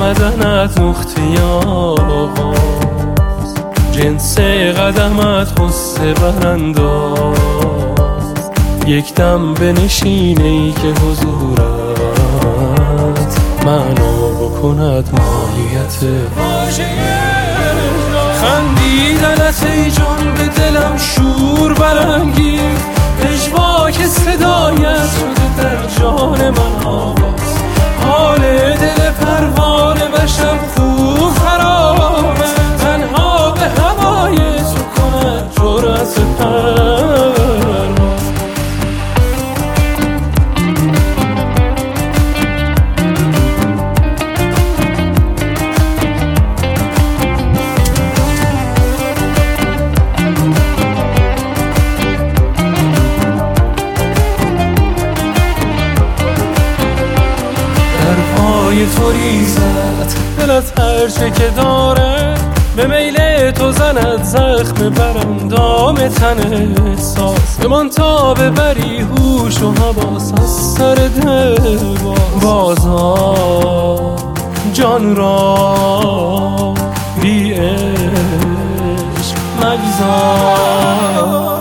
آمدنت نقطه آغاز، جنس قدمت غصه برانداز، یک دم بنشینه ای که حضورت معنا بکند ماهیت خندیدنت ای جان به دلم شور برانگیخت، پژواک صدایت شده در جان من آواز، حال دل پروانه و شب خوب خرابه، تنها به هوای تو کند جرأت پرواز. تو ریزت دلت هرچه که داره، به میل تو زند زخم براندام تن احساس، بمان تا ببری هوش و حواس از سر دل بازار جان را بی عشق مگذار.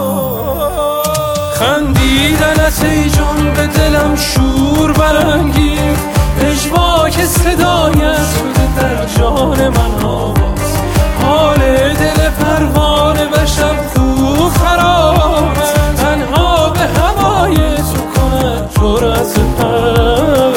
خندیدنت ای جان به دلم شور برانگیخت، پژواک صدایت شده در جان من آواز، حال دل پروانه و شب خوب خرابه، تنها به هوای تو کند جرأت پرواز.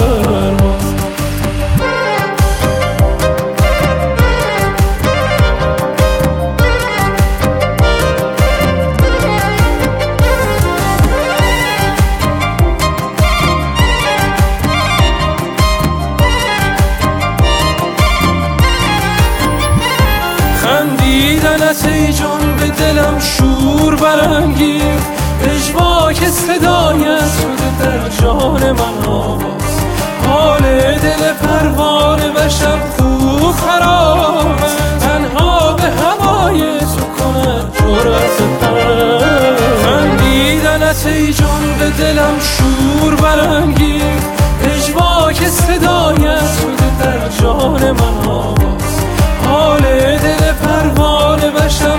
خندیدنت ای جان به دلم شور برانگیخت، پژواک صدایت شده در جان من آواز، حال دل پروانه و شب خوب خرابه، تنها به هوای تو کند جرأت پرواز. خندیدنت ای جان به دلم شور برانگیخت، پژواک صدایت شده در جان من آواز، حال دل پروانه و شب